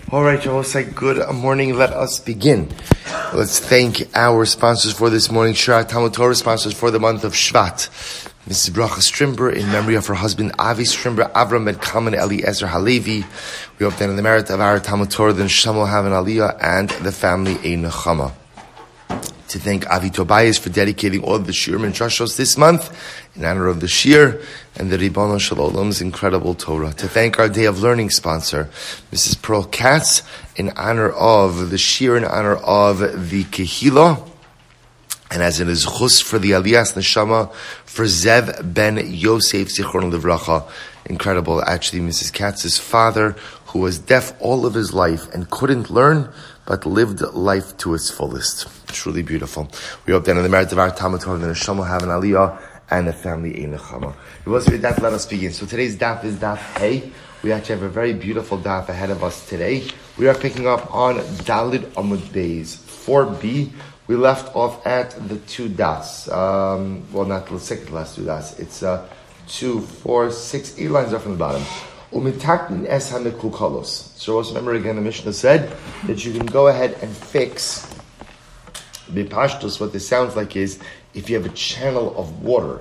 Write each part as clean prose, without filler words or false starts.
All right, Josai, good morning. Let us begin. Let's thank our sponsors for this morning. Shara Talmud Torah sponsors for the month of Shvat. Mrs. Bracha Strimber, in memory of her husband Avi Strimber, Avram Ben Kalman Eliezer Halevi. We hope that in the merit of our Talmud Torah, the Neshama will have an Aliyah and the family a Nechama. To thank Avi Tobias for dedicating all of the Shiurim and Drashos this month in honor of the Shir and the Ribono Shel Olam's incredible Torah. To thank our Day of Learning sponsor, Mrs. Pearl Katz, in honor of the Shir, in honor of the Kehila, and as it is chus for the Aliyas Neshama for Zev Ben Yosef Zichron Livracha. Incredible, actually, Mrs. Katz's father, who was deaf all of his life and couldn't learn, but lived life to its fullest. Truly beautiful. We hope that in the merit of our Talmud Torah, the Neshama will have an Aliyah and a family a Nechama. With that, let us begin. So today's daf is daf Hey. We actually have a very beautiful daf ahead of us today. We are picking up on Dalid Amud Beis 4b. We left off at the two das. Not the second last two das. It's 2, 4, 6, 8 lines up from the bottom. Umitaknin es hamekukalos. So also remember again, the Mishnah said that you can go ahead and fix bipashtos. What this sounds like is if you have a channel of water,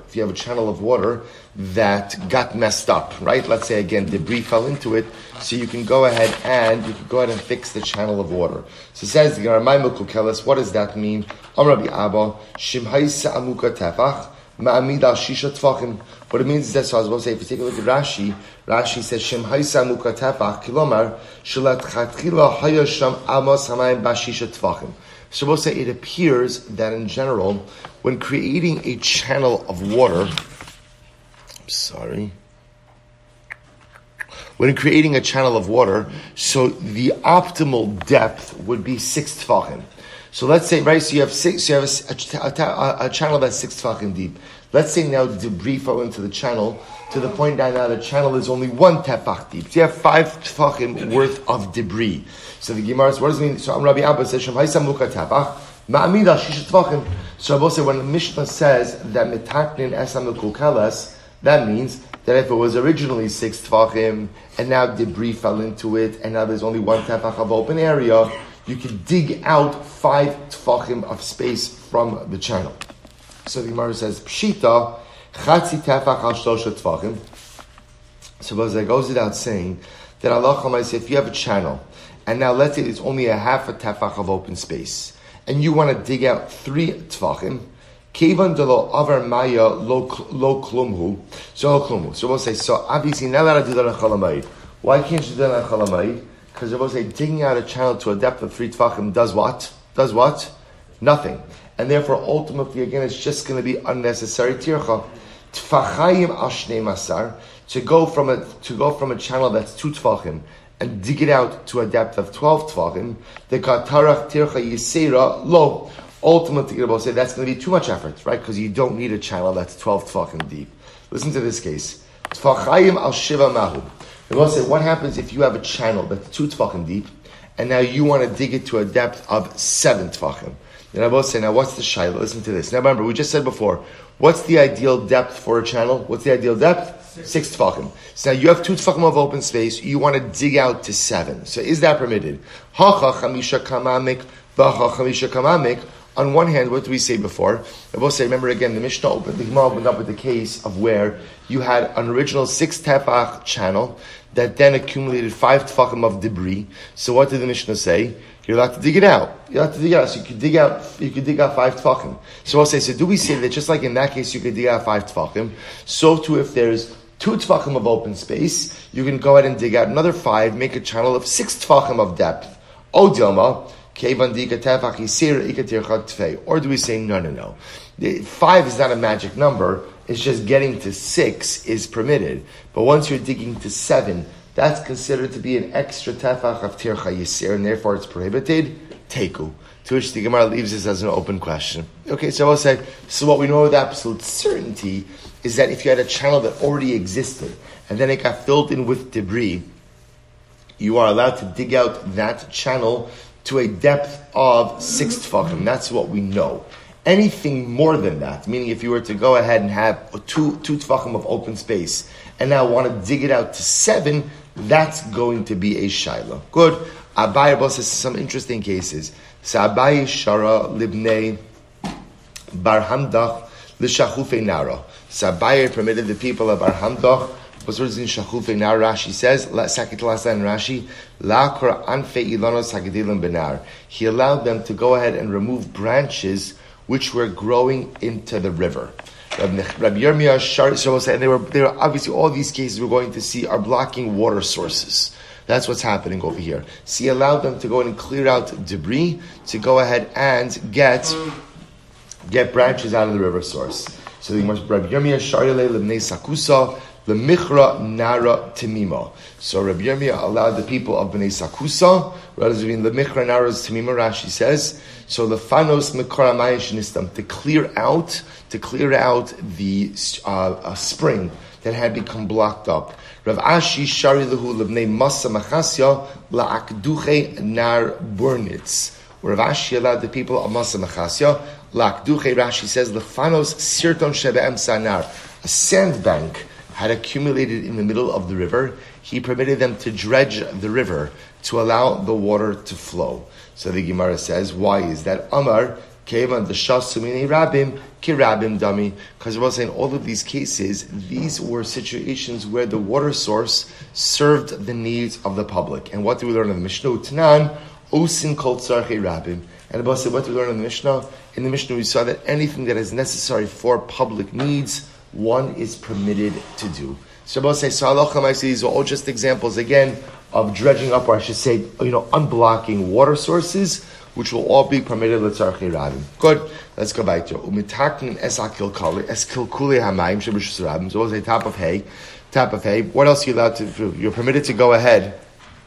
that got messed up, right? Let's say again, debris fell into it, so you can go ahead and fix the channel of water. So it says the Gemara, what does that mean? Amrabi Abba, Shimhaisa Amuka Tefach. What it means is that, so I was going to say, if you take a look at Rashi says, Shem Haisa Muka Tefach, Kilomar, Shalat Chatchila Hayasham Amos Hamayim Bashisha Tefachim. So we'll say it appears that in general, when creating a channel of water, so the optimal depth would be 6 tefachim. So let's say, right, so you have a channel that's 6 tefachim deep. Let's say now debris fell into the channel to the point that now the channel is only 1 tefach deep. So you have 5 tefachim worth of debris. So the Gemara says, what does it mean? So Rabbi Abba says, Shem Haisa Muka Tefach, Ma'amida Shisha Tefachim. So Rabbi said, when the Mishnah says that Mitaknin Esam Kukeles, that means that if it was originally 6 tefachim and now debris fell into it and now there's only 1 tefach of open area, you can dig out 5 tefachim of space from the channel. So the Gemara says, Pshita, Chatzi tefach al shlosha tefachim. So it goes without saying that Allah says, if you have a channel, and now let's say it's only a half a tefach of open space, and you want to dig out 3 tefachim, Kevan de lo avar maya lo klumhu. So we'll say, so obviously not allowed to do that on Chalamayid. Why can't you do that on Chalamayid? Because we'll say digging out a channel to a depth of 3 tefachim does what? Nothing. And therefore, ultimately, again, it's just going to be unnecessary tircha. Tfachayim al shnei masar, to go from a channel that's 2 tefachim and dig it out to a depth of 12 tefachim, the katarach tircha yisera lo. Ultimately, we'll say that's going to be too much effort, right? Because you don't need a channel that's 12 tefachim deep. Listen to this case. Tfachayim al shiva mahu. And we'll say, what happens if you have a channel that's 2 tefachim deep, and now you want to dig it to a depth of 7 tefachim? Then I will say, now what's the shayla? Listen to this. Now remember, we just said before, what's the ideal depth for a channel? What's the ideal depth? 6 tefachim. So now you have 2 tefachim of open space, you want to dig out to 7. So is that permitted? Hacha chamisha kamamik, vacha chamisha kamamik. On one hand, what did we say before? I will say, remember again, the Mishnah the Gemara opened up with the case of where you had an original 6 tefach channel that then accumulated 5 tefachim of debris. So what did the Mishnah say? You're allowed to dig it out. So you could dig out 5 tefachim. So I'll say, so do we say that just like in that case you could dig out 5 tefachim, so too if there's 2 tefachim of open space, you can go ahead and dig out another 5, make a channel of 6 tefachim of depth. O Dilma, or do we say no? 5 is not a magic number. It's just getting to 6 is permitted. But once you're digging to 7, that's considered to be an extra tefach of tircha yisir, and therefore it's prohibited. Teku. To which the Gemara leaves this as an open question. Okay, so I'll say, so what we know with absolute certainty is that if you had a channel that already existed, and then it got filled in with debris, you are allowed to dig out that channel to a depth of 6 tefachim. That's what we know. Anything more than that, meaning if you were to go ahead and have two tefachim of open space, and now want to dig it out to 7, that's going to be a shaila. Good. Abaye says some interesting cases. So Abaye shara libnei bar hamdach l'shachufei nara. So Abaye permitted the people of bar hamdach. What's in shachufei nara? Rashi says, second to last line in Rashi, la kor anfei ilanos hagedilim benar. He allowed them to go ahead and remove branches which were growing into the river. Rabbi Yirmiyah Shar, and they were obviously all these cases we're going to see are blocking water sources. That's what's happening over here. So he allowed them to go in and clear out debris to go ahead and get branches out of the river source. So the Rabbi Yirmiyah Shar Lebnei Sakusa Lemichra Nara Timima. So Rabbi Yirmiyah allowed the people of Bnei Sakusa, rather than Lemichra Nara Timima, Rashi says, so the Fanos Mekara Mayashinistam, to clear out the spring that had become blocked up. Rav Ashi Shari Lahu Lebnei Masa Machasya La'akduche Nar Burnitz. Rav Ashi allowed the people of Masa Machasya La'akduche, Rashi says, Lefanos Sirton Shebe'em Sanar, a sandbank had accumulated in the middle of the river. He permitted them to dredge the river to allow the water to flow. So the Gemara says, why is that? Amar Kevan Deshasumini Rabim Kirabim Dami. Because we're saying all of these cases, these were situations where the water source served the needs of the public. And what do we learn in the Mishnah? Tanan Osin Kol Tzarchei Rabim. And about say, what do we learn in the Mishnah? In the Mishnah we saw that anything that is necessary for public needs, one is permitted to do. So Shabbos say, so halacha, these are all just examples again of dredging up, or I should say, unblocking water sources, which will all be permitted l'tzarchei rabim. Good. Let's go back to umitaknin es kilkuli hamayim sheb'rishus rabim. So we'll say top of hay. What else are you allowed to do? You're permitted to go ahead,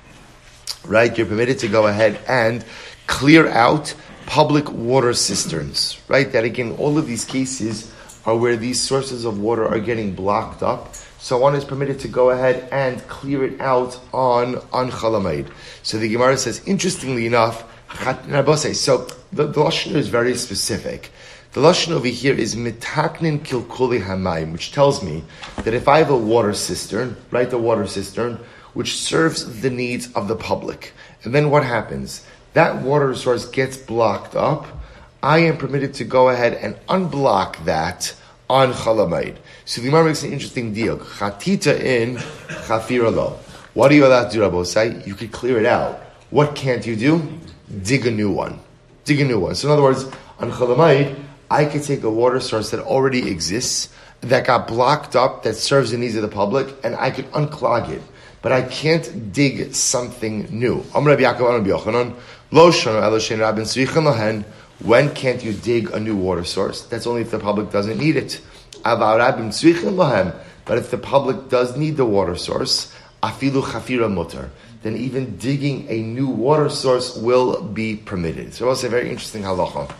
right? You're permitted to go ahead and clear out public water cisterns, right? That again, all of these cases are where these sources of water are getting blocked up. So one is permitted to go ahead and clear it out on Chalamayid. So the Gemara says, interestingly enough, so the Lashon is very specific. The Lashon over here is mitaknin kilkuli hamayim, which tells me that if I have a water cistern, right, the water cistern, which serves the needs of the public, and then what happens? That water source gets blocked up, I am permitted to go ahead and unblock that on Chalamayid. So the Gemara makes an interesting deal. Chatita in, chafira lo. What are you allowed to do, Rabbosai? You could clear it out. What can't you do? Dig a new one. So in other words, on Chalamayid, I could take a water source that already exists, that got blocked up, that serves the needs of the public, and I could unclog it. But I can't dig something new. When can't you dig a new water source? That's only if the public doesn't need it. But if the public does need the water source, afilu chafira mutar, then even digging a new water source will be permitted. So that's a very interesting halacha.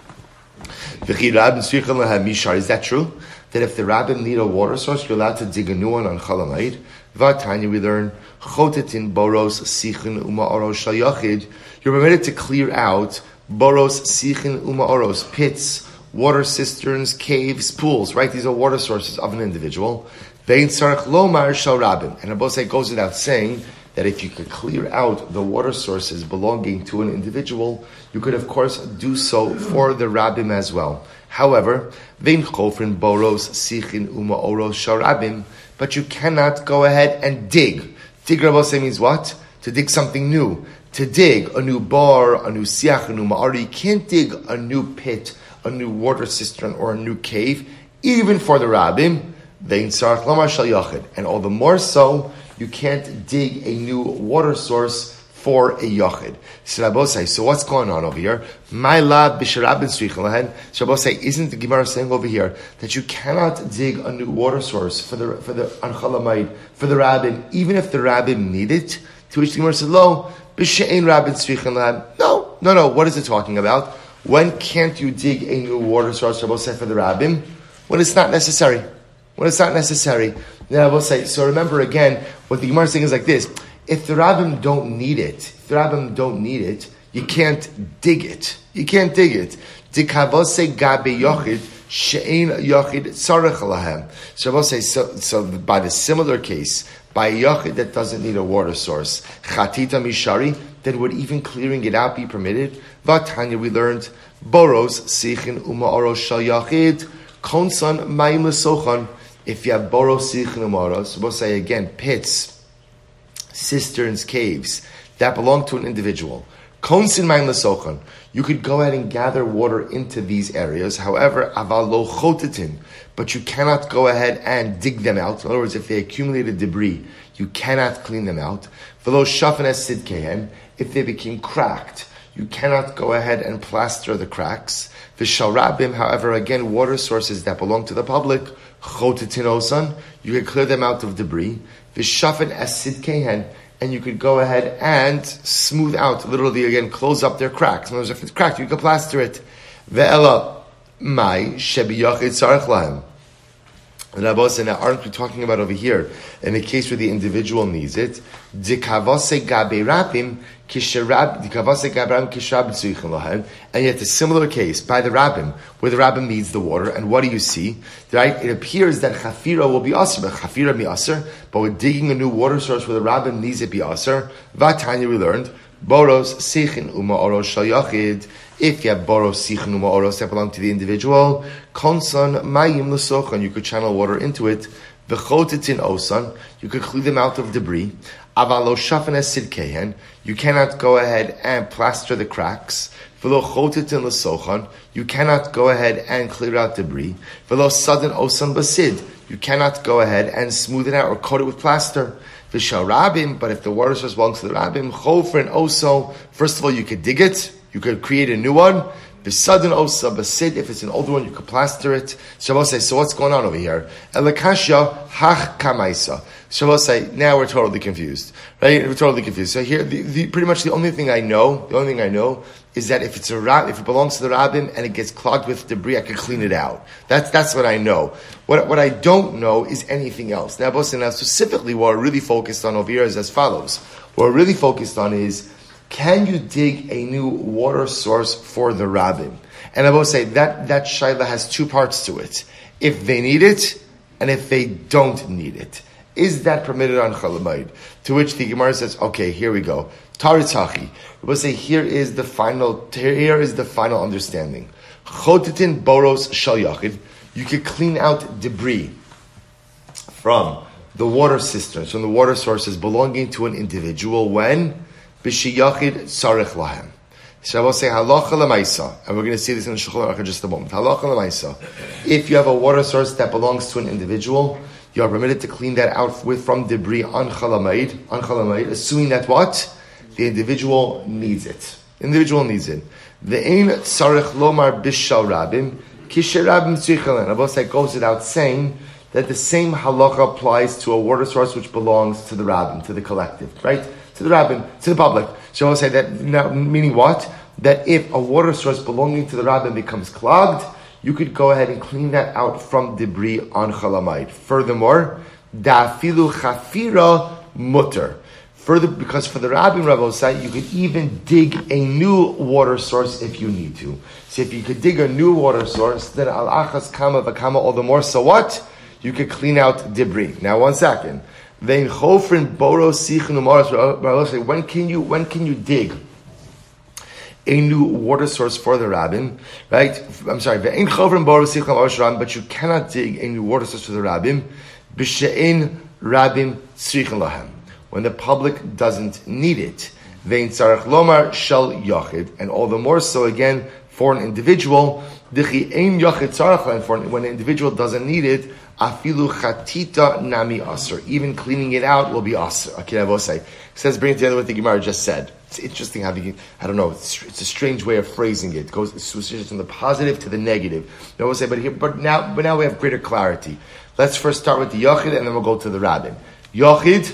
Is that true? That if the rabbin need a water source, you're allowed to dig a new one on Chalamayid? Vatanya, we learn, chotetin boros sichin uma oros shal yachid. You're permitted to clear out boros sichin uma oros, pits, water cisterns, caves, pools, right? These are water sources of an individual. Vein sarach lomar shal rabbin. And Abosai goes without saying that if you could clear out the water sources belonging to an individual, you could of course do so for the rabbim as well. However, vein chofrin boros sichin uma oros shal rabbim, but you cannot go ahead and dig. Dig, Rabosai, means what? To dig something new. To dig a new bar, a new siach, a new ma'ari. You can't dig a new pit, a new water cistern, or a new cave, even for the rabbim. Vein sarach lomar shal yachid. And all the more so, you can't dig a new water source for a yachid. So what's going on over here? My lab b'sharabin strichalahen. Shabbosai, isn't the Gemara saying over here that you cannot dig a new water source for the Chalamayid, for the rabbin, even if the rabbin need it? To which the Gemara said, "Lo b'she'ein rabbin strichalahen." No. What is it talking about? When can't you dig a new water source, Shabbosai, for the rabbin? When it's not necessary. Then I will say, so remember again, what the Gemara is saying is like this: if the rabbim don't need it, you can't dig it. Dikavose gabe yochid she'ein yochid tzarech lahem. So I will say, so by the similar case, by a yachid that doesn't need a water source. Chatita mishari, then would even clearing it out be permitted? Vatanya, we learned, boros, sichin, uma'oros shal yachid, konsan, mayim l'sochan. If you have boros, sichin, uma'oros, we'll say again, pits, cisterns, caves, that belong to an individual. Konsin mayim l'sochan. You could go ahead and gather water into these areas. However, aval lo chotetin, but you cannot go ahead and dig them out. In other words, if they accumulated debris, you cannot clean them out. V'lo shafen es sidkehen, if they became cracked, you cannot go ahead and plaster the cracks. V'shal rabim, however, again, water sources that belong to the public, chotetin osan, you can clear them out of debris. V'shafen es sidkehen, and you could go ahead and smooth out, literally again, close up their cracks. In other words, if it's cracked, you can plaster it. Ve'ela mai shebiyachid tzarech lahem. Now, aren't we talking about over here, in the case where the individual needs it, dikavase gabe rabim kisherab, dikavase gabe rabim kisherab tzuyichin lahem, and yet a similar case by the rabbim, where the rabbim needs the water, and what do you see? Right? It appears that chafira will be aser, but chafira be aser, but we're digging a new water source where the rabbim needs it be aser. Vatanya, we learned, boros, sichin, uma oros shal yachid. If you have boros, sichin, uma oros that belong to the individual, konsan, mayim l'sochan, you could channel water into it. V'chotetin osan, you could clean them out of debris. Avalo shafen es sidkehen, you cannot go ahead and plaster the cracks. V'lo chotetin l'sochan, you cannot go ahead and clear out debris. V'lo sudden osan basid, you cannot go ahead and smooth it out or coat it with plaster. V'shal rabim, but if the water source belongs to the rabbim, chofer and oso, first of all, you could dig it, you could create a new one. B'sadin osa basid, if it's an older one, you could plaster it. Shabbos say, so what's going on over here? Elikashya hach kamaisa. Shabbos say, now we're totally confused, right? We're totally confused. So here, pretty much the only thing I know is that if if it belongs to the rabbim and it gets clogged with debris, I can clean it out. That's what I know. What I don't know is anything else. Now, specifically, what we're really focused on over here is as follows. What we're really focused on is, can you dig a new water source for the rabbim? And I will say that shaila has two parts to it. If they need it, and if they don't need it. Is that permitted on Chalamayid? To which the Gemara says, okay, here we go. Taritzachi. We will say, here is the final understanding. Chotetin boros shal yachid. You can clean out debris from the water cisterns, from the water sources belonging to an individual when b'shiyachid tzarech lahem. So I will say halacha l'maisa, and we're going to see this in the Shulchan Aruch in just a moment. Halacha l'maisa. If you have a water source that belongs to an individual, you are permitted to clean that out from debris on Chalamayid, assuming that what? The individual needs it. The ein tzarech lomar bishal rabim, kisher rabim tzrichelen. I will say goes without saying that the same halacha applies to a water source which belongs to the rabbin, to the collective, right? To the rabbin, to the public. So I will say that now, meaning what? That if a water source belonging to the rabbin becomes clogged, you could go ahead and clean that out from debris on Chalamayid. Furthermore, da'afilu chafira mutter. Further, because for the rabbin Rabbosai, you could even dig a new water source if you need to. So if you could dig a new water source, then al achas kama v'kama, all the more. So what? You could clean out debris. Now, 1 second. Vein chofrin boros sichin umaros. When can you dig a new water source for the rabbin? Right? I'm sorry. Vein chofrin boros sichin umaros, but you cannot dig a new water source for the rabbin. B'she'in rabbim tzrichin lahem. When the public doesn't need it. Vein tzarech lomar shel yachid, and all the more so again for an individual. Dichi ein yachid tzarech lahem, for when an individual doesn't need it. Afilu chatita nami aser. Even cleaning it out will be aser. Okay, I will say. Says bring it together with the Gemara just said. It's interesting how I don't know. It's a strange way of phrasing it. It goes from the positive to the negative. I will say, but now we have greater clarity. Let's first start with the yachid, and then we'll go to the rabbin. Yachid,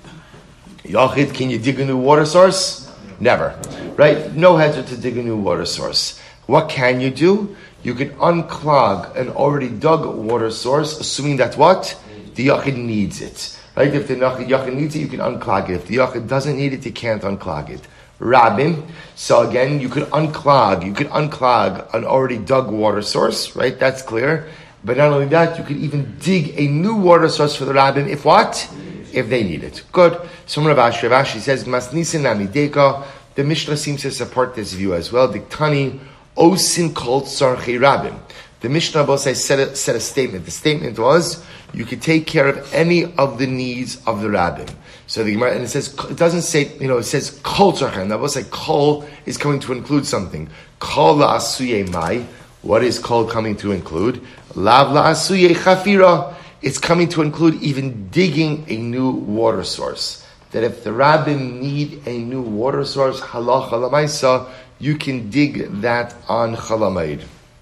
can you dig a new water source? Never. Right? No hezbollah to dig a new water source. What can you do? You can unclog an already dug water source, assuming that what? The yachid needs it. Right? If the yachid needs it, you can unclog it. If the yachid doesn't need it, you can't unclog it. Rabbim, so again, you could unclog an already dug water source, right? That's clear. But not only that, you could even dig a new water source for the rabbim if what? if they need it. Good. So Rav Ashi says, Mas Nisin Namideka. The Mishnah seems to support this view as well. Diktani Osin Kol Tzarchei Rabim. The Mishnah both said a statement. The statement was, you could take care of any of the needs of the Rabbim. So the Gemara, and it says, it doesn't say, it says Kol Tzarchei. Now both say Kol is coming to include something. Kol La'asuye Mai. What is Kol coming to include? Lav La'asuye Chafira. It's coming to include even digging a new water source. That if the Rabbim need a new water source, halacha lamaisa, you can dig that on Chalamayid.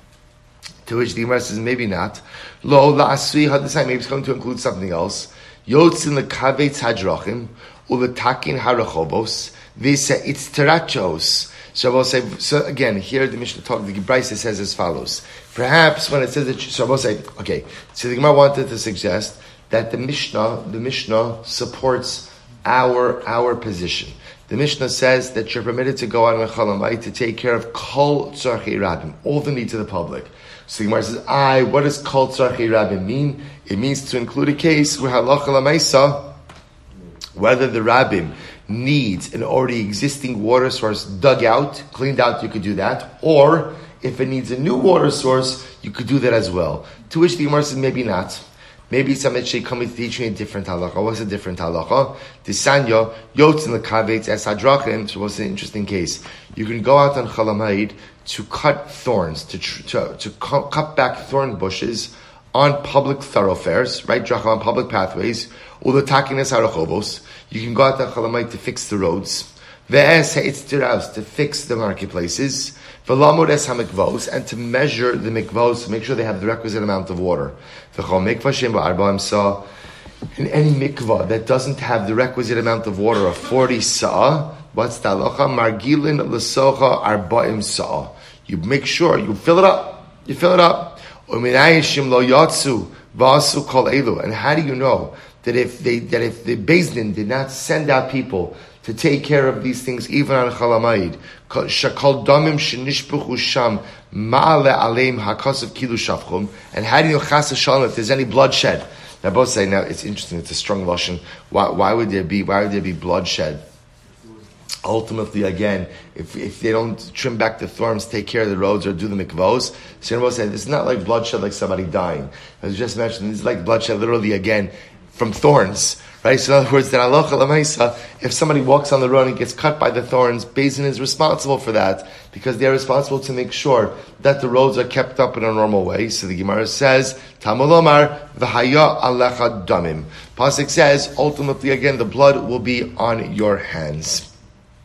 To which the Gemara says, maybe not. Lo la'asui hadasai, maybe it's going to include something else. Yotzin lekavetz hadrachim, uletakin harachobos, visa itzterachos. So I will say, so again, here the Mishnah talk, the Brisa says as follows. Perhaps when it says that, so I will say, okay, so the Gemara wanted to suggest that the Mishnah supports our position. The Mishnah says that you're permitted to go out on a Chalamayit to take care of Kol Tzarchei Rabim, all the needs of the public. So the Gemara says, what does Kol Tzarchei Rabim mean? It means to include a case where halacha l'maisa, whether the Rabbim needs an already existing water source dug out, cleaned out, you could do that, or if it needs a new water source, you could do that as well. To which the Gemara says, maybe not. Maybe somebody should come to teach me a different halacha. What's a different halacha? Tisanya, yotzin lekavetz es hadrachim. So what's an interesting case? You can go out on Chalamayid to cut thorns, to cut back thorn bushes on public thoroughfares, right? Drachim on public pathways. Uletakin es harachovos. You can go out on Chalamayid to fix the roads. Ve'es ha'itztiravs, to fix the marketplaces. V'lamod es hamikvos, and to measure the mikvos, to make sure they have the requisite amount of water. V'chol mikvah shem ba'arba'im sa'ah, in any mikvah that doesn't have the requisite amount of water of 40 sa'ah, what's the halacha? Margilin l'socha arba'im sa'ah. You make sure, you fill it up. U'minayishim lo yatsu v'asu kol elu. And how do you know that if the Beis Din did not send out people to take care of these things, even on Chalamayid? Shakal damim shenishpuchu sham ma'ale aleim hakasav kilu shavchum. And how do you know chas shalom if there's any bloodshed? Now both say, now it's interesting, it's a strong lashon. Why would there be bloodshed? Ultimately, again, if they don't trim back the thorns, take care of the roads, or do the mikvos, so both say this is not like bloodshed like somebody dying. As I just mentioned, this is like bloodshed literally again from thorns. Right? So in other words, that halacha l'maisa, if somebody walks on the road and gets cut by the thorns, Beis Din is responsible for that, because they are responsible to make sure that the roads are kept up in a normal way. So the Gemara says, Talmud Omar, v'haya alecha damim. Pasuk says, ultimately again, the blood will be on your hands,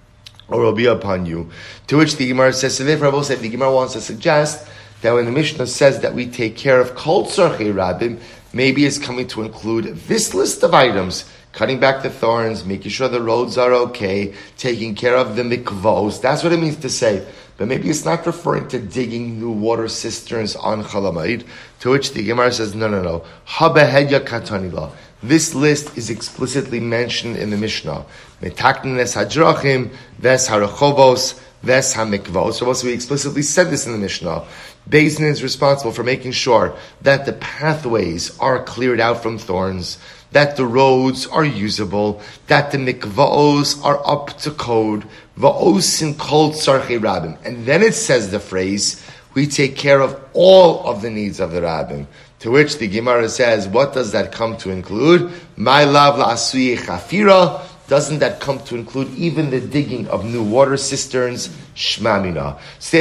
or will be upon you. To which the Gemara says, so therefore I will say, the Gemara wants to suggest that when the Mishnah says that we take care of Kol Tzarchei Rabim, maybe it's coming to include this list of items: cutting back the thorns, making sure the roads are okay, taking care of the mikvos. That's what it means to say. But maybe it's not referring to digging new water cisterns on Chalamayid, to which the Gemara says, no. Habehedya katanila. This list is explicitly mentioned in the Mishnah. Metaknin es hadrachim, ves harachovos, ves hamikvos. So also we explicitly said this in the Mishnah. Beis Din is responsible for making sure that the pathways are cleared out from thorns, that the roads are usable, that the mikvaos are up to code, va'osin kol tzarchei rabim. And then it says the phrase, we take care of all of the needs of the rabbim. To which the Gemara says, what does that come to include? My lav la'asuye chafira. Doesn't that come to include even the digging of new water cisterns? Shmamina. So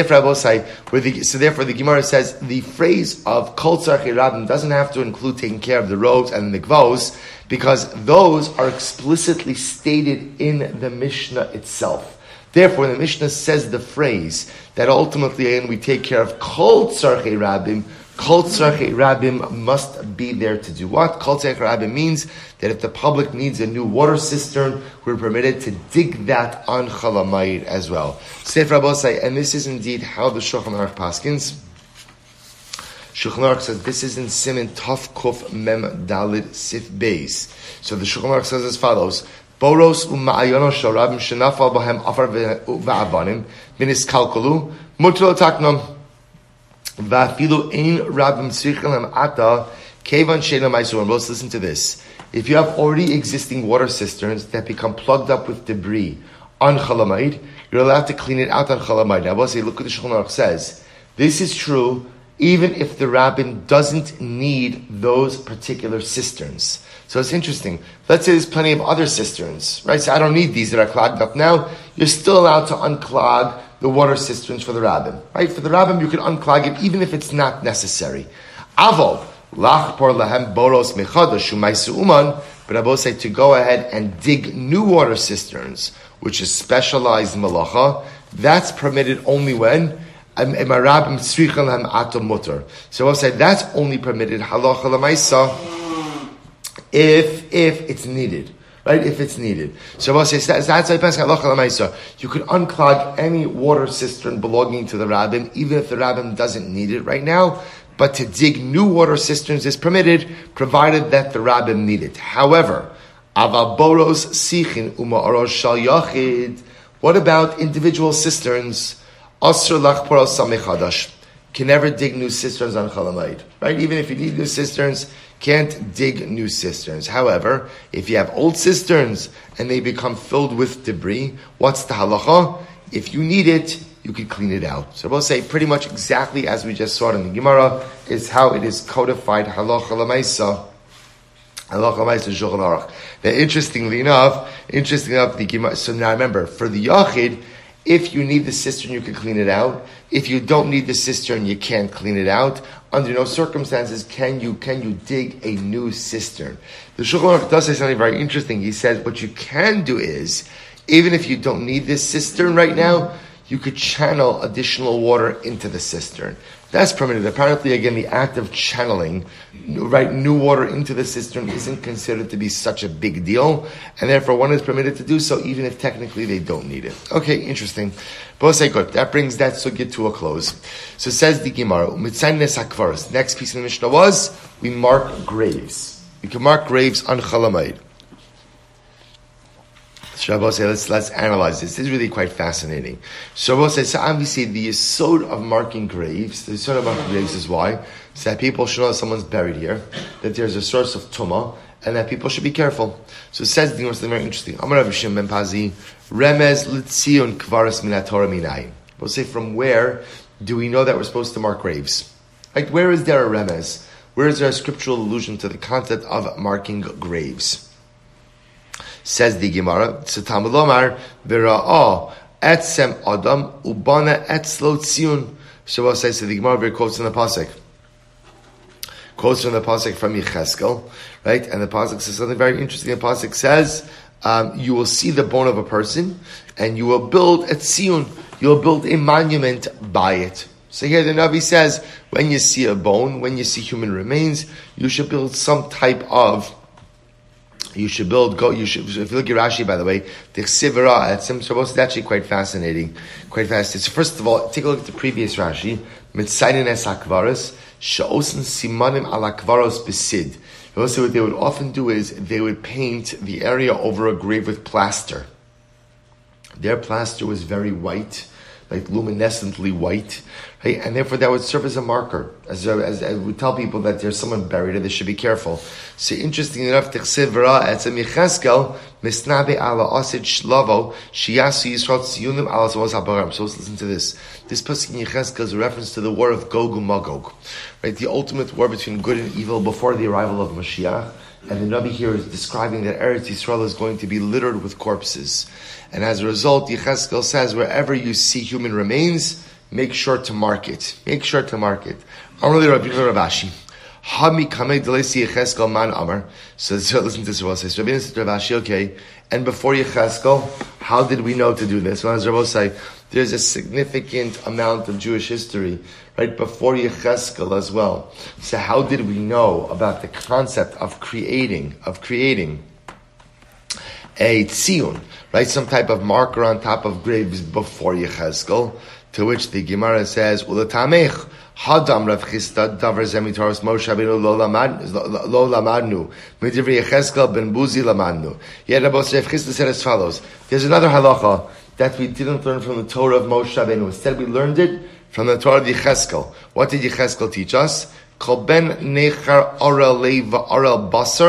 therefore the Gemara says the phrase of Kol Tzarchei Rabim doesn't have to include taking care of the roads and the mikvos, because those are explicitly stated in the Mishnah itself. Therefore, the Mishnah says the phrase that ultimately we take care of Kol Tzarchei Rabim. Kol Tzarchei Rabim must be there to do what? Kol Tzarchei Rabim means that if the public needs a new water cistern, we're permitted to dig that on Chalamayid as well. Sefer Rabosai, and this is indeed how the Shulchan Aruch paskins. Shulchan Aruch says this is in Siman Tov Kuf Mem Dalid Sif Beis. So the Shulchan Aruch says as follows: Boros u'ma'ayono shel Rabim shenafal bahem afar v'avanim v'niskalkalu mutar taknom. Va'afilu ein rabim tzrichim ata kevan she'ena ma'asur. Let's listen to this. if you have already existing water cisterns that become plugged up with debris on Chalamayid, you're allowed to clean it out on Chalamayid. Now, I will say, look what the Shulchan Aruch says. This is true even if the rabbin doesn't need those particular cisterns. So it's interesting. Let's say there's plenty of other cisterns, right? So I don't need these that are clogged up now. You're still allowed to unclog the water cisterns for the rabbin, right? For the rabbin, you can unclog it even if it's not necessary. Avol, lachpor lahem boros mechadash umaysu uman, but I will say to go ahead and dig new water cisterns, which is specialized malacha, that's permitted only when so I'll say that's only permitted halacha l'maisa if it's needed, right? If it's needed. So I'll say that's halacha l'maisa. You could unclog any water cistern belonging to the rabbin, even if the rabbin doesn't need it right now. But to dig new water cisterns is permitted, provided that the rabbin need it. However, avaboros sichin uma'aros shal yachid. What about individual cisterns? Asr lachpor al sameh chadash. Can never dig new cisterns on Chalamayid, right? Even if you need new cisterns, can't dig new cisterns. However, if you have old cisterns and they become filled with debris, what's the halacha? If you need it, you can clean it out. So we'll say pretty much exactly as we just saw it in the Gemara is how it is codified halacha l'maisa. Halacha l'maisa Shulchan Aruch. Now, interestingly enough, the Gemara. So now remember, for the yachid, if you need the cistern, you can clean it out. If you don't need the cistern, you can't clean it out. Under no circumstances can you dig a new cistern. The Shulchan Aruch does say something very interesting. He says what you can do is, even if you don't need this cistern right now, you could channel additional water into the cistern. That's permitted. Apparently, again, the act of channeling, right, new water into the cistern isn't considered to be such a big deal, and therefore one is permitted to do so even if technically they don't need it. Okay, interesting. But say good. That brings that sugya to a close. So says the Gemara, next piece of the Mishnah was, we mark graves. We can mark graves on Chalamayid. Shabbos says, let's analyze this. This is really quite fascinating. Shabbos says, so obviously the yesod of marking graves, the yesod of marking graves is why? So that people should know someone's buried here, that there's a source of tumah, and that people should be careful. So it says something very interesting. Amar Rav Shimon ben Pazi, remez l'tzion kvaras min haTorah minayim. We'll say, from where do we know that we're supposed to mark graves? Like, where is there a remez? Where is there a scriptural allusion to the concept of marking graves? Says the Gemara, Tzitamu lomar v'ra'ah etzem adam ubana etzlo tzion. Shabbos says to the Gemara, very quotes from the pasuk. Quotes from the pasuk from Yecheskel, right? And the pasuk says something very interesting. The pasuk says, you will see the bone of a person, and you will build a tzion. You will build a monument by it. So here the Navi says, when you see a bone, when you see human remains, you should build some type of. If you look at Rashi, by the way, the Chsivra at Sim Shabbos is actually quite fascinating. So first of all, take a look at the previous Rashi. Mitzayin es hakvaros, she'osin simanim al hakvaros besid. Also, what they would often do is they would paint the area over a grave with plaster. Their plaster was very white, like luminescently white, right? And therefore that would serve as a marker, as we tell people that there's someone buried and they should be careful. So interesting enough, Tichsev V'ra Etzem Yecheskel Misnabe Ala Osid Shlavo Shiyasu Yisrael Tziyunim Ala Zos HaBaram. So let's listen to this. This pasuk in Yecheskel is a reference to the war of Gog and Magog, right? The ultimate war between good and evil before the arrival of Mashiach. And the Nabi here is describing that Eretz Yisrael is going to be littered with corpses. And as a result, Yecheskel says, wherever you see human remains, make sure to mark it. Make sure to mark it. Amrli Rabbi Ravashi. Hami kamei delesi Yecheskel man amar. So listen to this. Rabbi says, Rabbi Ravashi, okay. And before Yecheskel, how did we know to do this? Well, as Rabbi say, there's a significant amount of Jewish history right before Yecheskel as well. So how did we know about the concept of creating a tzion, right? Some type of marker on top of graves before Yecheskel, to which the Gemara says, Ulatamech, Hadam Rav Chisda, Davar Zemitaros Moshe Rabbeinu lo lamadnu, Midivri Yecheskel ben Buzi lamadnu. Yet Rav Chisda said as follows, there's another halacha that we didn't learn from the Torah of Moshe Rabbeinu. Instead we learned it from the Torah of Yecheskel. What did Yecheskel teach us? Kol ben nechar orel leiv orel basar,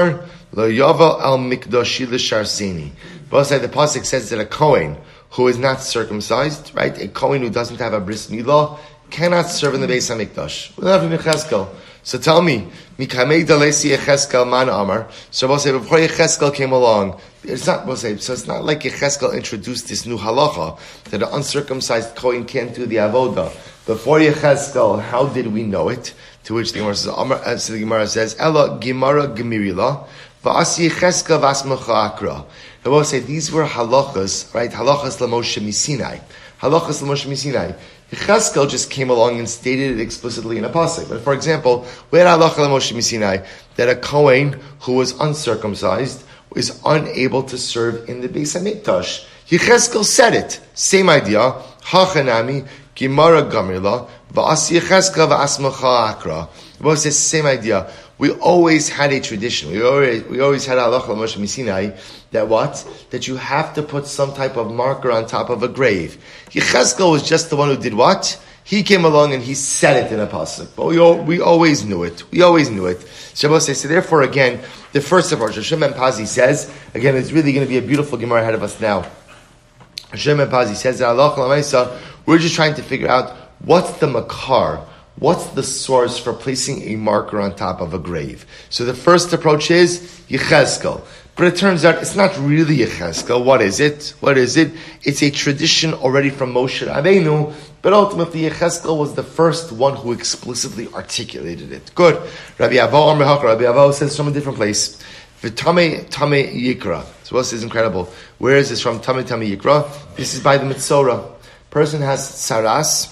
Lo Yovel al Mikdashi l'Sharseni. Both side the pasuk says that a Kohen who is not circumcised, right, a Kohen who doesn't have a bris milah, cannot serve in the Beis Hamikdash. We'll have Yecheskel. So tell me, Mikamei Dalesi Yecheskel Man Amar. So we'll say before Yecheskel came along, it's not we'll say, so it's not like Yecheskel introduced this new halacha that an uncircumcised Kohen can't do the avoda. Before Yecheskel, how did we know it? To which the Gemara says, Ella Gemara Gemirila, Va'asi Yecheskel Vasmacha Akra. I will say these were halachas, right? Halachas l'Moshe Misinai. Halachas l'Moshe Misinai. Yecheskel just came along and stated it explicitly in a pasuk. But for example, we had halacha l'Moshe Misinai that a Kohen who was uncircumcised is unable to serve in the Beis Hamikdash. Yecheskel said it. Same idea. Hachanami Gemara Gamirla Va'asi Yecheskel Va'asmacha Akra. Both says same idea. We always had a tradition. We always had halacha l'Moshe Misinai that what? That you have to put some type of marker on top of a grave. Yecheskel was just the one who did what? He came along and he said it in a pasuk. But we always knew it. We always knew it. Shabbos says, so therefore again, the first of our Hashem Ben Pazi says, again, it's really going to be a beautiful Gemara ahead of us now. Hashem Ben Pazi says that halacha l'maisa, we're just trying to figure out what's the makar. What's the source for placing a marker on top of a grave? So the first approach is Yecheskel. But it turns out it's not really Yecheskel. What is it? It's a tradition already from Moshe Rabbeinu, but ultimately Yecheskel was the first one who explicitly articulated it. Good. Rabbi Avo says from a different place. V'tamei Yikra. So what is incredible? Where is this from? Tamei Yikra. This is by the Mitzorah. Person has saras.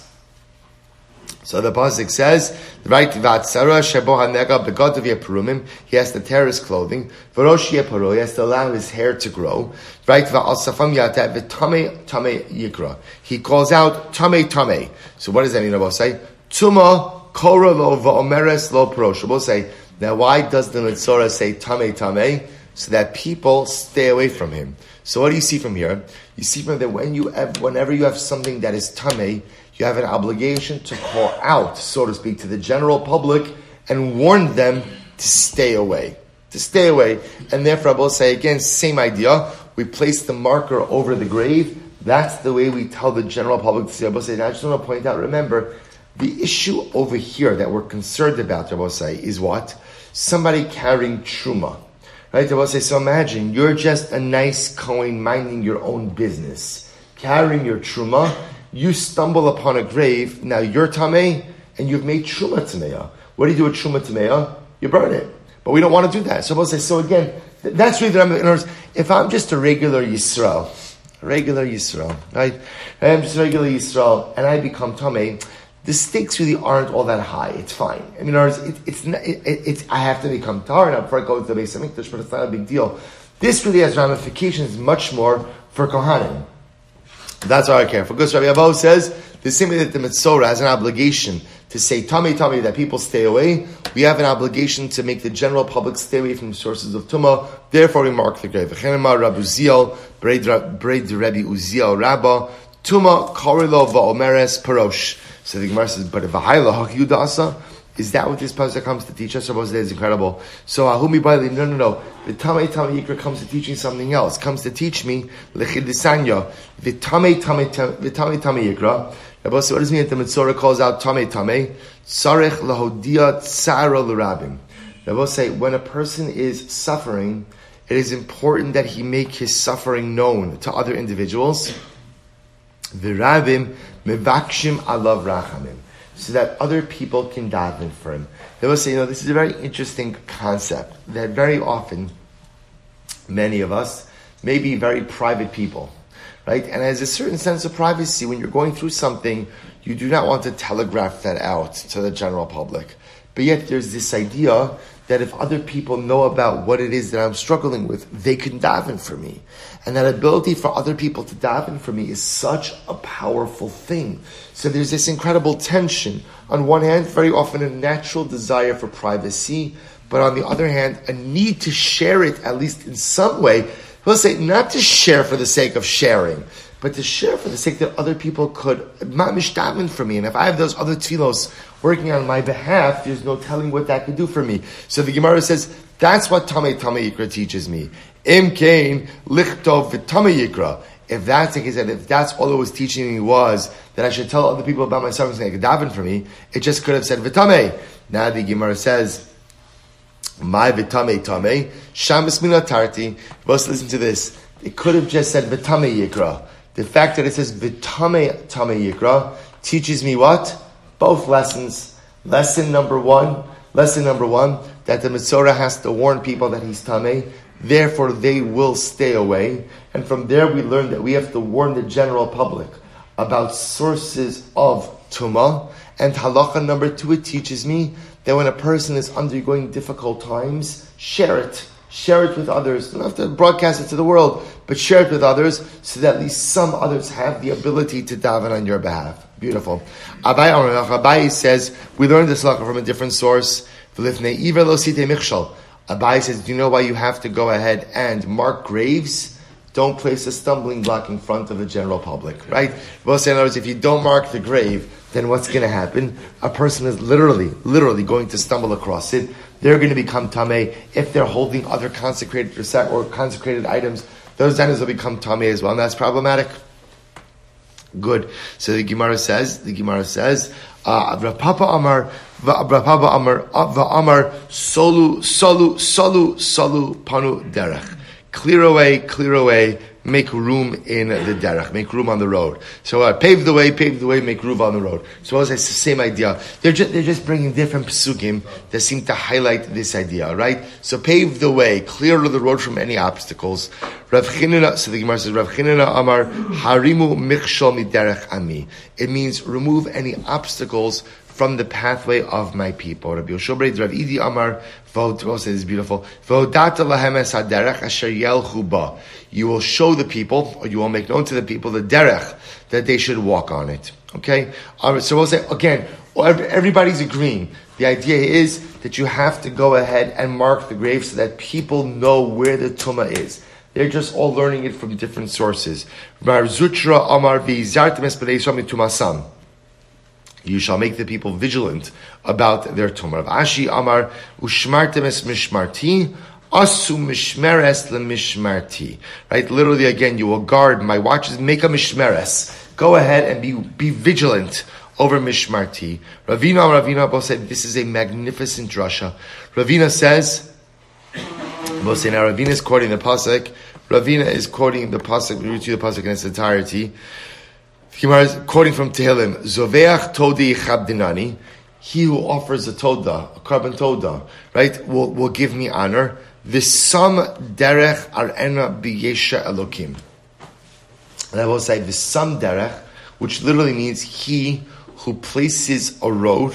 So the pasuk says, right, Vatsara Shebo Hanega Begad of Yeperumim, he has to tear his clothing. V'rosh Yeparo, he has to allow his hair to grow. Right, V'alsafam Yata V'tamei Yikra. He calls out Tamei. So what does that mean? We'll say Tuma Kora Lo V'omeres Lo Parosh. We'll say, now why does the Mitzorah say Tamei? So that people stay away from him. So what do you see from here? You see from that whenever you have something that is Tamei, you have an obligation to call out, so to speak, to the general public and warn them to stay away. And therefore, I will say again, same idea. We place the marker over the grave. That's the way we tell the general public to stay. I will say, I just want to point out, remember, the issue over here that we're concerned about, I will say, is what? Somebody carrying truma. Right? I will say, so imagine, you're just a nice Kohen minding your own business, carrying your truma. You stumble upon a grave, now you're tamei, and you've made truma tameya. What do you do with truma tameya? You burn it. But we don't want to do that. So we'll say, so again, that's really, in other words, if I'm just a regular Yisrael, right? I'm just a regular Yisrael, and I become tamei, the stakes really aren't all that high. It's fine. I mean, in other words, it's I have to become tar, and before I go to the Beis Hamikdash, but it's not a big deal. This really has ramifications much more for Kohanim. That's why I care for. Because Rabbi Avo says the same way that the Mitzorah has an obligation to say Tamei that people stay away, we have an obligation to make the general public stay away from sources of Tumah. Therefore, we mark the grave. V'chenema Rabbi Uziel, Breid Rabbi Uziel Rabba, Tumah Korilo Va'omeres Parosh. So the Gemara says, but if V'hayla Yudasa, is that what this pasuk comes to teach us? Or is incredible? So Ahumi Baili, no. The Tamei Yikra comes to teach me something else. Comes to teach me Lechidisanya. The Tamei Yikra. So what does it mean that the Mitzorah calls out Tamei? Sarech lahodia tsara l'rabim. Rabbi say when a person is suffering, it is important that he make his suffering known to other individuals. V'rabim mevakshim alav rachamim. So that other people can daven for him. They will say, this is a very interesting concept that very often, many of us may be very private people, right? And there's a certain sense of privacy when you're going through something, you do not want to telegraph that out to the general public. But yet there's this idea that if other people know about what it is that I'm struggling with, they can daven for me. And that ability for other people to daven for me is such a powerful thing. So there's this incredible tension. On one hand, very often a natural desire for privacy, but on the other hand, a need to share it, at least in some way. We'll say, not to share for the sake of sharing, but to share for the sake that other people could mamish daven for me. And if I have those other tefillos working on my behalf, there's no telling what that could do for me. So the Gemara says, That's what Tamei Yikra teaches me. Im Kain Lichtov V'Tamei Yikra. If that's the case, if that's all it was teaching me was that I should tell other people about myself and say, daven for me, it just could have said V'Tamei. Now the Gemara says, my V'Tamei Tamei, Shamas Mina Tarti. Let's listen to this. It could have just said V'Tamei Yikra. The fact that it says V'Tamei Yikra teaches me what? Both lessons. Lesson number one, that the Mesorah has to warn people that he's Tamei, therefore they will stay away. And from there we learn that we have to warn the general public about sources of Tumah. And halacha number 2, it teaches me that when a person is undergoing difficult times, share it. Share it with others. You don't have to broadcast it to the world, but share it with others so that at least some others have the ability to daven on your behalf. Beautiful. Abai says, we learned this halacha from a different source. Abai says, do you know why you have to go ahead and mark graves? Don't place a stumbling block in front of the general public, right? We'll say, in other words, if you don't mark the grave, then what's going to happen? A person is literally going to stumble across it. They're going to become tamei. If they're holding other consecrated or consecrated items, those items will become tamei as well, and that's problematic. Good. So the Gemara says, Rav Papa Amar, Va'amar, Solu, Panu Derech. Clear away, make room in the derech, make room on the road. So pave the way, make room on the road. So it's the same idea. They're just bringing different psukim that seem to highlight this idea, right? So pave the way, clear the road from any obstacles. Rav Chinina, so the Gemara says, Rav Chinina Amar, Harimu Michshol Miderech Ami. It means remove any obstacles from the pathway of my people. Rabbi Yoshua Breit, Rav Idi Amar, says it's beautiful. You will show the people, or you will make known to the people the derech, that they should walk on it. Okay? So we'll say, again, everybody's agreeing. The idea is that you have to go ahead and mark the grave so that people know where the tumah is. They're just all learning it from different sources. Mar Zutra Amar v'izartem espedei tumasam. You shall make the people vigilant about their tumah. Rav Ashi Amar ushmartem es mishmarti asu mishmeres lemishmarti. Right, literally again, you will guard my watches. Make a mishmeres. Go ahead and be vigilant over mishmarti. Ravina both said this is a magnificent drasha. Ravina says, both say now Ravina is quoting the pasuk. Ravina is quoting the pasuk. We read to the pasuk in its entirety. Gemara is quoting from Tehillim, Zoveach Todi Chabdinani, he who offers a toda, a carbon toda, right, will give me honor. V'sam derech arena b'yesha elokim. And I will say, V'sam derech, which literally means he who places a road,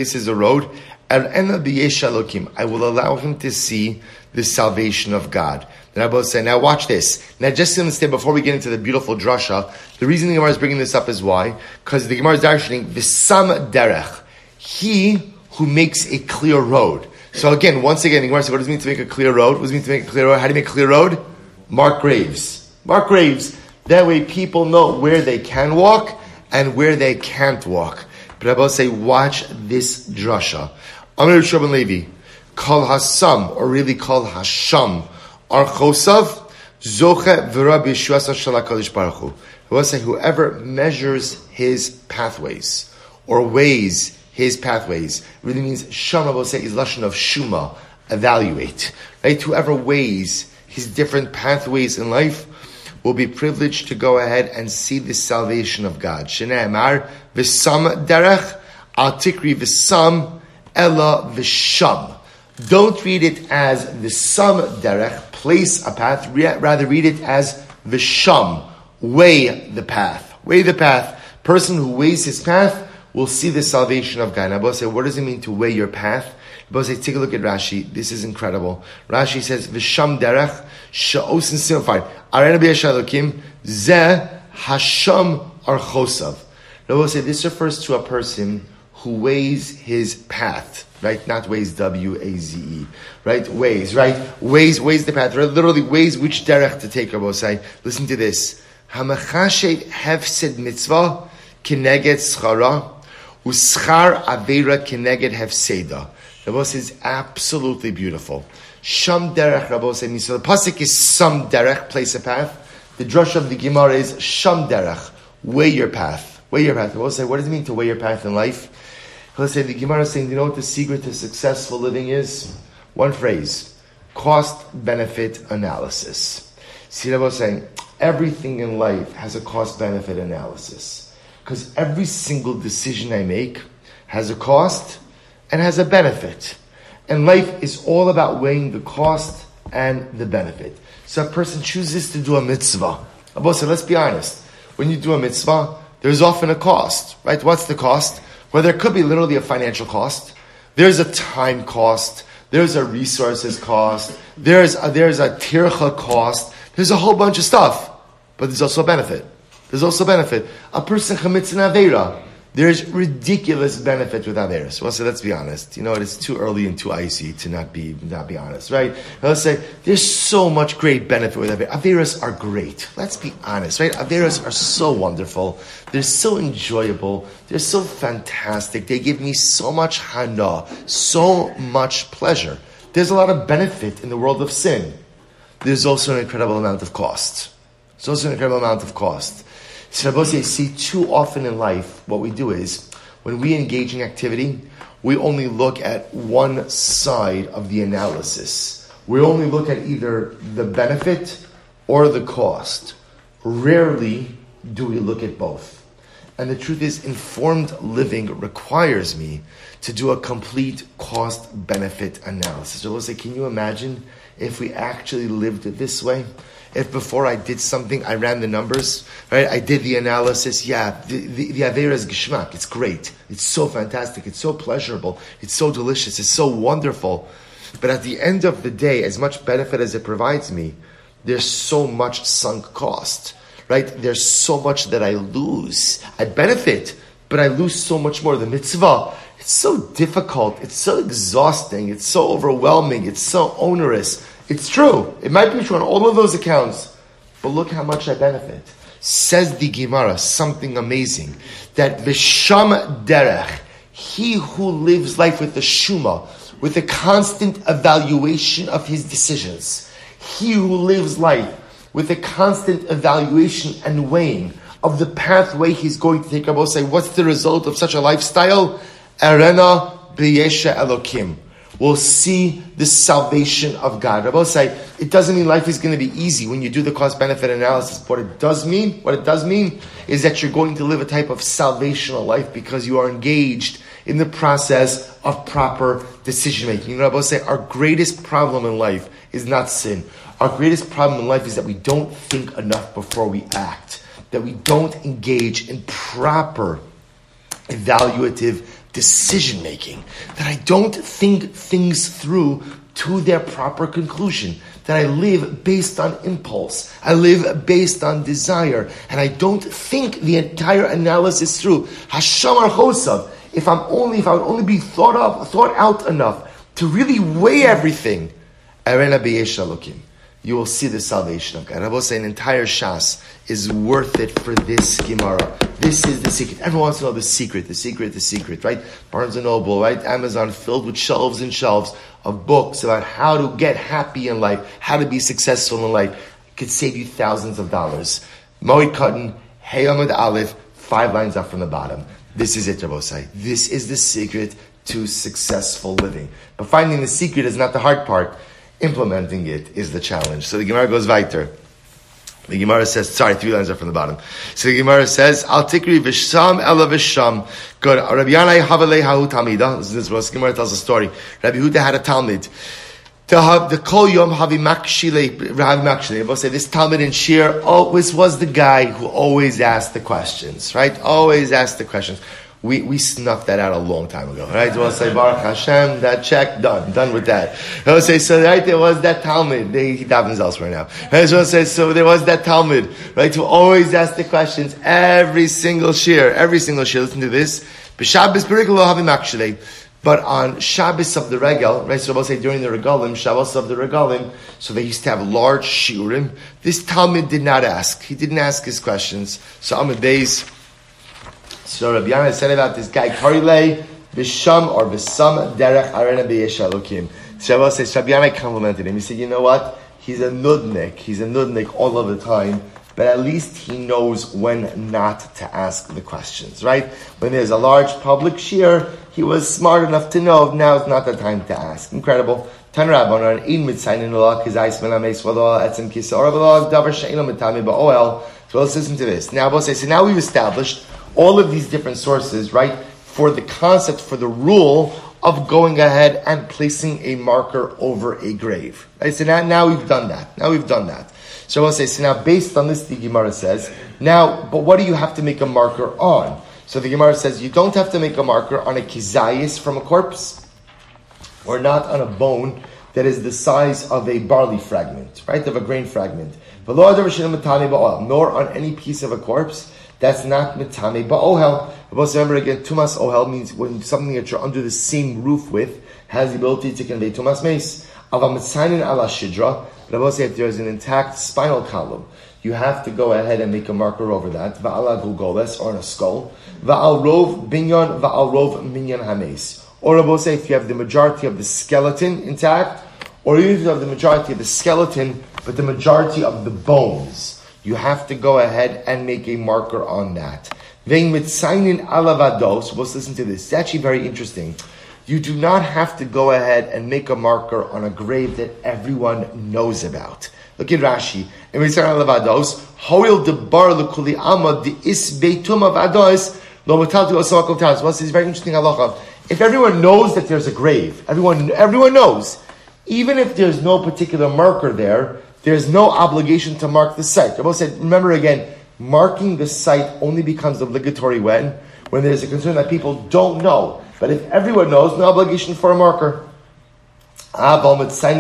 arena b'yesha elokim. I will allow him to see the salvation of God. And I both say, now watch this. Now just to understand, before we get into the beautiful drasha, the reason the Gemara is bringing this up is why? Because the Gemara is darshaning, V'sam derech, he who makes a clear road. So again, once again, the Gemara says, what does it mean to make a clear road? What does it mean to make a clear road? How do you make a clear road? Mark graves. Mark graves. That way people know where they can walk and where they can't walk. But I both say, watch this drasha. Amir Shaban Levi, Kal Hasam, or really Kal Hasham, Archosav, Zoche V'Rab Yeshuasa Shalakalish Baruch Hu. I will say, whoever measures his pathways, or weighs his pathways, really means, Shama will say, is lashon of Shuma, evaluate. Right? Whoever weighs his different pathways in life will be privileged to go ahead and see the salvation of God. Shnei Amar, V'sam derech, al tikri v'sam, ella v'sham. Don't read it as v'sam derech, place a path, rather read it as v'sham, weigh the path. Weigh the path. Person who weighs his path will see the salvation of God. Now, Abba say, what does it mean to weigh your path? Abba say, take a look at Rashi. This is incredible. Rashi says, v'sham derech, sha'osin simplified. Arena b'yeshalokim, ze hasham archosav. Abba say, this refers to a person who weighs his path. Right? Not weighs, W-A-Z-E. Right? Weighs, right? Weighs the path. Right? Literally weighs which derech to take, Rabbi say. Listen to this. Hamachashet hefsed mitzvah kineged schara uschar avera kineged hefseda. Rabbi says absolutely beautiful. Sham derech Rabosai means, so the pasuk is some derech, place a path. The drush of the Gemara is sham derech, weigh your path. Weigh your path. Rabosai, what does it mean to weigh your path in life? He'll say, the Gemara is saying, you know what the secret to successful living is? One phrase, cost-benefit analysis. See what I'm saying? Everything in life has a cost-benefit analysis. Because every single decision I make has a cost and has a benefit. And life is all about weighing the cost and the benefit. So a person chooses to do a mitzvah. Abba said, let's be honest. When you do a mitzvah, there's often a cost, right? What's the cost? Well, there could be literally a financial cost. There's a time cost. There's a resources cost. There's a tircha cost. There's a whole bunch of stuff. But there's also a benefit. A person commits an aveira. There's ridiculous benefit with averas. Well, so let's be honest. You know, it's too early and too icy to not be honest, right? Now, let's say there's so much great benefit with averas. Averas are great. Let's be honest, right? Averas are so wonderful. They're so enjoyable. They're so fantastic. They give me so much hana, so much pleasure. There's a lot of benefit in the world of sin. There's also an incredible amount of cost. So Rabbi see too often in life, what we do is, when we engage in activity, we only look at one side of the analysis. We only look at either the benefit or the cost. Rarely do we look at both. And the truth is, informed living requires me to do a complete cost-benefit analysis. So let's say, can you imagine if we actually lived it this way? If before I did something, I ran the numbers, right? I did the analysis. Yeah, the Aveira is Geshmak. It's great. It's so fantastic. It's so pleasurable. It's so delicious. It's so wonderful. But at the end of the day, as much benefit as it provides me, there's so much sunk cost, right? There's so much that I lose. I benefit, but I lose so much more. The mitzvah, it's so difficult. It's so exhausting. It's so overwhelming. It's so onerous. It's true. It might be true on all of those accounts. But look how much I benefit. Says the Gemara, something amazing. That V'sham derech, he who lives life with the shuma, with a constant evaluation of his decisions. He who lives life with a constant evaluation and weighing of the pathway he's going to take. I will say, what's the result of such a lifestyle? Arena b'yesha Elokim. We'll see the salvation of God. Rabbi say, it doesn't mean life is going to be easy when you do the cost-benefit analysis. What it does mean is that you're going to live a type of salvational life because you are engaged in the process of proper decision-making. Rabbi say, our greatest problem in life is not sin. Our greatest problem in life is that we don't think enough before we act. That we don't engage in proper evaluative decision-making, that I don't think things through to their proper conclusion, that I live based on impulse, I live based on desire, and I don't think the entire analysis through. Hashamar chosav, if I would only be thought out enough to really weigh everything, arena b'yesh Elokim, you will see the salvation of God. I will say an entire Shas is worth it for this Gemara. This is the secret. Everyone wants to know the secret, right? Barnes & Noble, right? Amazon filled with shelves and shelves of books about how to get happy in life, how to be successful in life. It could save you thousands of dollars. Moed Katan, Hey Amud Aleph, 5 lines up from the bottom. This is it, Rabosai. This is the secret to successful living. But finding the secret is not the hard part. Implementing it is the challenge. So the Gemara goes weiter. The Gemara says, 3 lines up from the bottom. So the Gemara says, Al tikri v'sham ela v'sham. Good. Rabbi Yanai havelei hahu talmida. This is what Gemara tells a story. Rabbi Huda had a talmid. The kol yom havi makshile. We'll say this talmid in Shir always was the guy who always asked the questions, right? Always asked the questions. We snuffed that out a long time ago, right? We'll say, Baruch Hashem, that check, done with that. We'll say, so right, there was that Talmud. He davens elsewhere now. Right? So we'll say, so there was that Talmud, right, who always asked the questions every single shir. Listen to this. B'Shabbos B'Regel Lo Havi Makshilei. But on Shabbos of the Regel, right, so we'll say during the Regalim, Shabbos of the Regalim, so they used to have large shiurim. This Talmud did not ask. He didn't ask his questions. So Amud Beis. So Rabbi Yana said about this guy, Karilei, Bisham or Bisam Derech Arena B'Yesh Elokim. Shabbos says, Rabbi Yanai complimented him. He said, you know what? He's a nudnik all of the time, but at least he knows when not to ask the questions, right? When there's a large public shir, he was smart enough to know now is not the time to ask. Incredible. Tan Rabbanon, in mitzayin Allah, kizayis melameis v'lo etzim kisor v'lo davar she'ino mitami ba'oel. So let's listen to this. Now, we'll say, so now we've established all of these different sources, right, for the concept, for the rule of going ahead and placing a marker over a grave. Right? So now we've done that. So we'll say, so now based on this, the Gemara says, now, but what do you have to make a marker on? So the Gemara says, you don't have to make a marker on a kizayis from a corpse, or not on a bone that is the size of a barley fragment, right, of a grain fragment. Nor on any piece of a corpse that's not mitame ba'ohel. Remember again, tumas ohel means when something that you're under the same roof with has the ability to convey tumas meis. Avamitzainin ala shidra. But I will say if there's an intact spinal column, you have to go ahead and make a marker over that. Va'ala gulgoles, or on a skull. Va'al rov binyan, va'al rov minyan hameis. Or I will say if you have the majority of the skeleton intact, or even if you have the majority of the skeleton, but the majority of the bones, you have to go ahead and make a marker on that. Vein mitzainin alavados. Let's listen to this. It's actually very interesting. You do not have to go ahead and make a marker on a grave that everyone knows about. Look at Rashi. In mitzainin alavados, hoil debar lekuli alma de is beitum avados lo matatu osakol taz. What's this very interesting halacha? If everyone knows that there's a grave, everyone knows. Even if there's no particular marker there, there's no obligation to mark the site. Rabbi said, remember again, marking the site only becomes obligatory when there's a concern that people don't know. But if everyone knows, no obligation for a marker. But Rabbi said,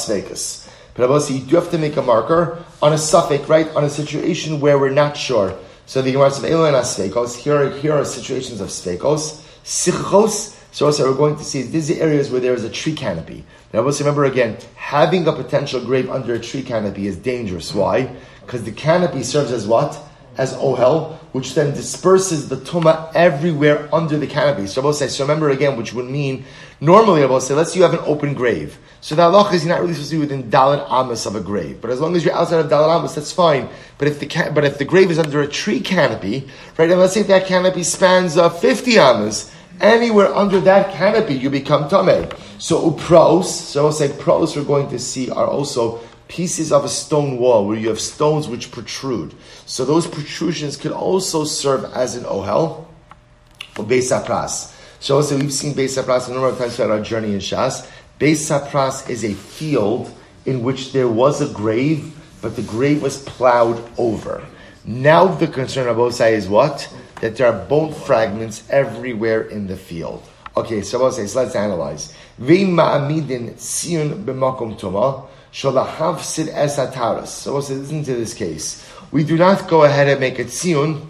you do have to make a marker on a suffix, right? On a situation where we're not sure. So the Gemara says, here are situations of sveikos. Sichos. So also we're going to see these are areas where there is a tree canopy. Now let's remember again, having a potential grave under a tree canopy is dangerous. Why? Because the canopy serves as what? As ohel, which then disperses the tumah everywhere under the canopy. So remember again, which would mean, normally let's say you have an open grave. So the halach is you're not really supposed to be within dalet amos of a grave. But as long as you're outside of dalet amos, that's fine. But if the grave is under a tree canopy, right, and let's say that canopy spans 50 amos, anywhere under that canopy, you become tameh. So upros, so I'll say pros we're going to see are also pieces of a stone wall where you have stones which protrude. So those protrusions could also serve as an ohel or beis sapras. So also we've seen beis sapras a number of times throughout our journey in Shas. Beis sapras is a field in which there was a grave, but the grave was plowed over. Now the concern of Osai is what? That there are bone fragments everywhere in the field. Okay, so let's analyze. Vein ma'amidin tziyun b'makom tuma sholahavsid es hataras. So listen to this case. We do not go ahead and make a tziyun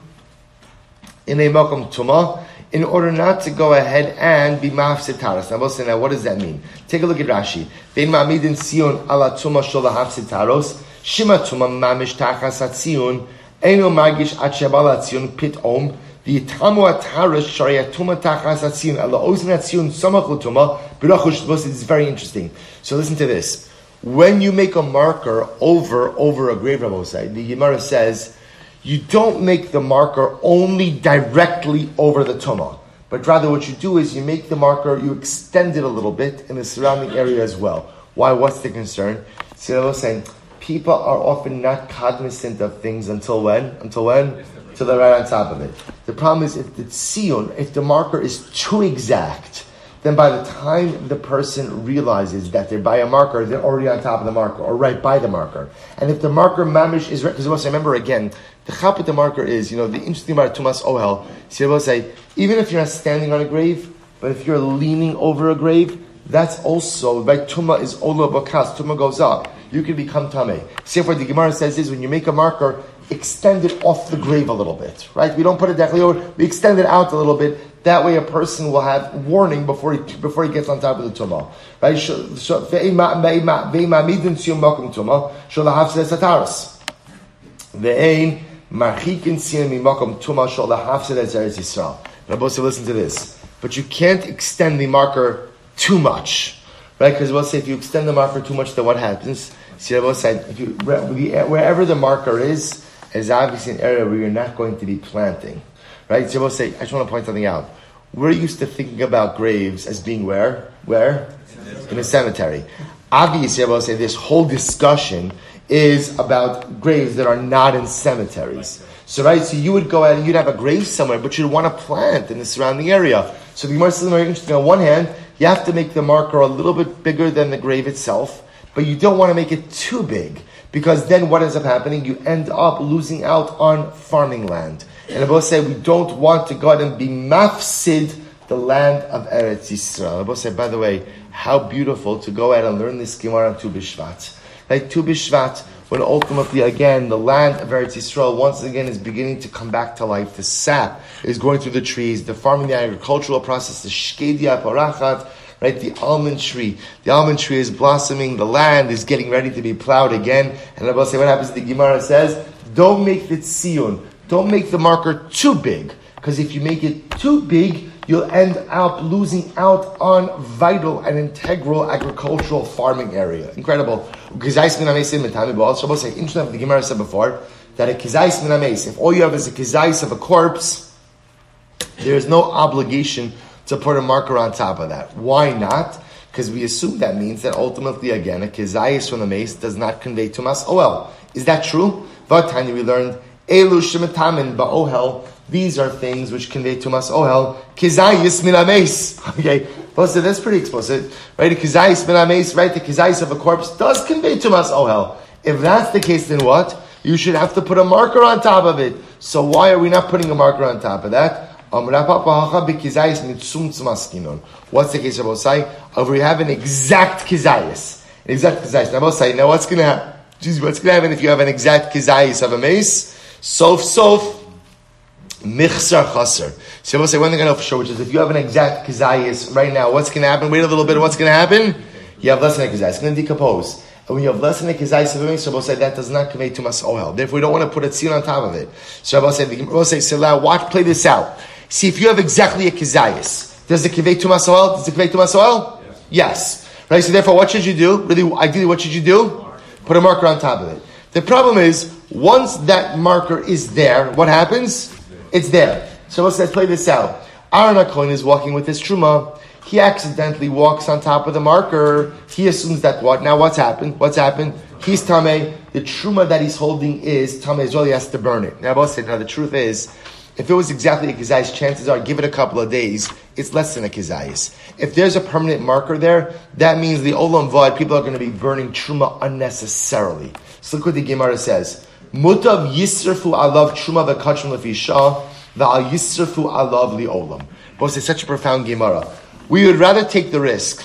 in a makom tuma in order not to go ahead and be ma'afsid taras. Now, what does that mean? Take a look at Rashi. Vein ma'amidin tziyun ala tuma sholahavsid taros shima tuma mamish tachas hatziyun eno magish at shebala tziyun pitom. The tamu ataras shariatuma tachas atziyun ala ozin atziyun samachu tuma b'rachush. It's very interesting. So listen to this. When you make a marker over a grave, Rabbi, the Gemara says you don't make the marker only directly over the tuma, but rather what you do is you make the marker, you extend it a little bit in the surrounding area as well. Why? What's the concern? So I was saying people are often not cognizant of things until when? Till they're right on top of it. The problem is if the marker is too exact, then by the time the person realizes that they're by a marker, they're already on top of the marker, or right by the marker. And if the marker mamish is right, because remember again, the chap with the marker is, the interesting about Tumas Ohel, so we'll say, even if you're not standing on a grave, but if you're leaning over a grave, that's also, right, Tuma is Ola Bakas, Tuma goes up. You can become Tameh. See what the Gemara says is, when you make a marker, extend it off the grave a little bit, right? We don't put it directly over, we extend it out a little bit. That way a person will have warning before he gets on top of the tumah, right? Listen to this. But you can't extend the marker too much. right? Because we'll say if you extend the marker too much, then what happens? See, Rabbi said, if you, wherever the marker is obviously an area where you're not going to be planting, right? So we'll say, I just want to point something out. We're used to thinking about graves as being where? In a cemetery. Obviously, I will say this whole discussion is about graves that are not in cemeteries. So, right, so you would go out and you'd have a grave somewhere, but you'd want to plant in the surrounding area. So the Gemara says very interesting. On one hand, you have to make the marker a little bit bigger than the grave itself, but you don't want to make it too big, because then what ends up happening? You end up losing out on farming land. And I both say we don't want to go out and be mafsid the land of Eretz Yisrael. I both say, by the way, how beautiful to go out and learn this Gemara on Tu B'Shvat. Like Tu B'Shvat, when ultimately again the land of Eretz Yisrael once again is beginning to come back to life. The sap is going through the trees, the farming, the agricultural process, the shkedia parachat, right? The almond tree is blossoming. The land is getting ready to be plowed again. And I will say, what happens? The Gemara says, don't make the tziyun, don't make the marker too big, because if you make it too big, you'll end up losing out on vital and integral agricultural farming area. Incredible. Interesting, the Gemara said before that a kizais min hameis, if all you have is a kizais of a corpse, there is no obligation to put a marker on top of that. Why not? Because we assume that means that ultimately, again, a kizais from the mace does not convey tumas ohel. Is that true? Vatanya, we learned elu shemetamin ba'ohel. These are things which convey tumas ohel. Kizayis min hameis. Okay, well, so that's pretty explicit, right? A kizayis min hameis, right? The kizayis of a corpse does convey tumas ohel. If that's the case, then what? You should have to put a marker on top of it. So why are we not putting a marker on top of that? What's the case of Osai? Over we have an exact kizayis. An exact kizayis. Now Osai, now what's going to happen? What's going to happen if you have an exact kizayis of a mace? Sof, michsar chaser. So we'll say one thing I know for sure, which is if you have an exact kizayis right now, what's going to happen? Wait a little bit, what's going to happen? You have less than a kizayis. It's going to decompose. And when you have less than a kizayis of a mace, so we'll say that does not convey tumas ohel. Therefore, we don't want to put a tziyun on top of it. So we'll say, Sila, watch, play this out. See, if you have exactly a kizayis, does it convey tumas ohel? Does it convey tumas ohel? Yes. Right? So therefore, what should you do? Really, ideally, what should you do? Put a marker on top of it. The problem is, once that marker is there, what happens? It's there. So let's play this out. Aaron HaKohen is walking with his truma. He accidentally walks on top of the marker. He assumes that what? Now what's happened? He's tameh. The truma that he's holding is tameh as well. He has to burn it. Now the truth is, if it was exactly a kizayis, chances are, give it a couple of days, it's less than a kizayis. If there's a permanent marker there, that means the olam vod, people are going to be burning truma unnecessarily. So look what the Gemara says. Mutav yisrafu alav truma v'kachim lefisha v'al yisrafu alav li'olam. Both it's such a profound Gemara. We would rather take the risk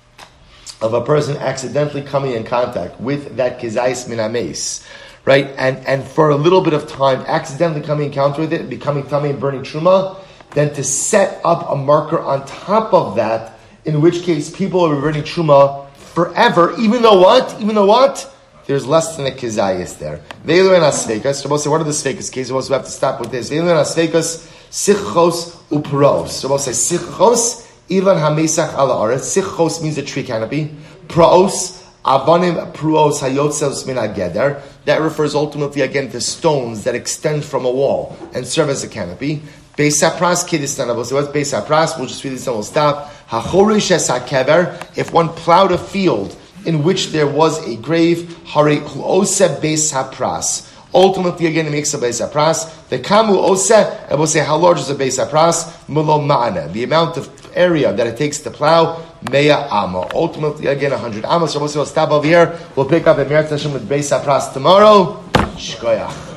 of a person accidentally coming in contact with that kizayis min hameis, right? And for a little bit of time, accidentally coming in encounter with it, becoming tummy and burning truma, than to set up a marker on top of that, in which case people are burning truma forever, even though what? There's less than a kizayis there. Veilu and asvekas. So we'll say, what are the svekas cases? We have to stop with this. Veilu and asvekas, sichos upros. So we'll say, sichos, ilan hamesach ala aretz. Sichos means a tree canopy. Praos, avanim pruos hayotzeos min ageder. That refers ultimately again to stones that extend from a wall and serve as a canopy. Beis hapras kidistan. So what's beis hapras? We'll just read this and we'll stop. Hachorish es hakever. If one plowed a field in which there was a grave, hare hu ose beis hapras. Ultimately, again, it makes a beis hapras. The kamu ose, I will say, how large is a beis hapras? Mulo ma'ana. The amount of area that it takes to plow, mea amma. Ultimately, again, 100 amma. So we'll stop over here. We'll pick up a Meretz Hashem with beis hapras tomorrow. Shkoyach.